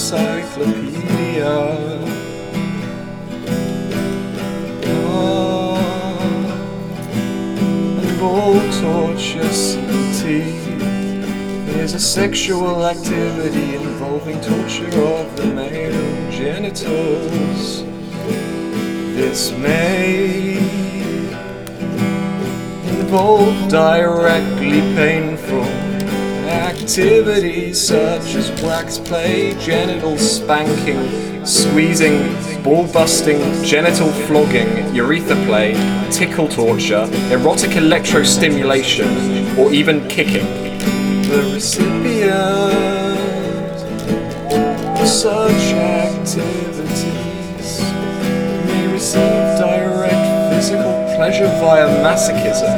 encyclopedia. And ball torture CT is a sexual activity involving torture of the male genitals. This may involve directly painful activities such as wax play, genital spanking, squeezing, ball busting, genital flogging, urethra play, tickle torture, erotic electrostimulation, or even kicking. The recipient of such activities may receive direct physical pleasure via masochism.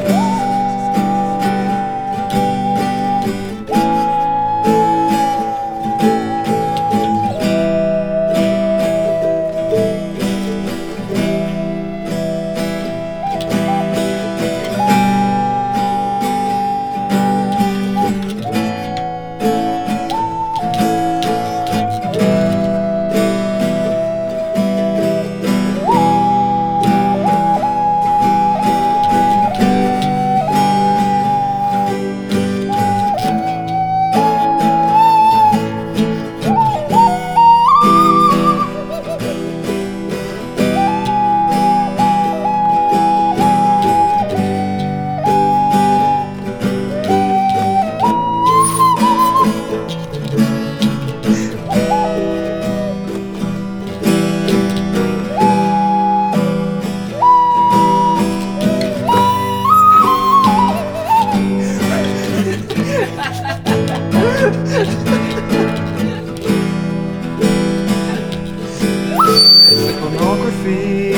Pornography,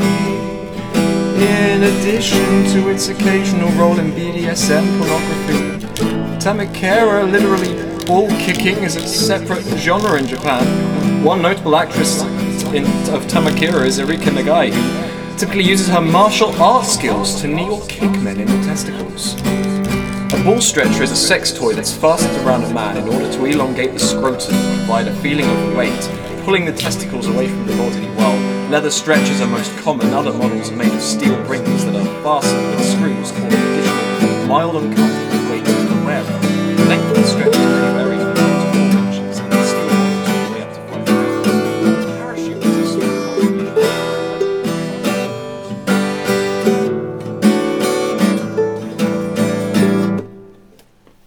in addition to its occasional role in BDSM pornography, Tamakera, literally ball kicking, is a separate genre in Japan. One notable actress of Tamakera is Erika Nagai, who typically uses her martial arts skills to knee or kick men in the testicles. A ball stretcher is a sex toy that's fastened around a man in order to elongate the scrotum and provide a feeling of weight, pulling the testicles away from the body, while leather stretchers are most common. Other models are made of steel rings that are fastened with screws, causing additional mild uncomfortable weight to the wearer. The length of the stretcher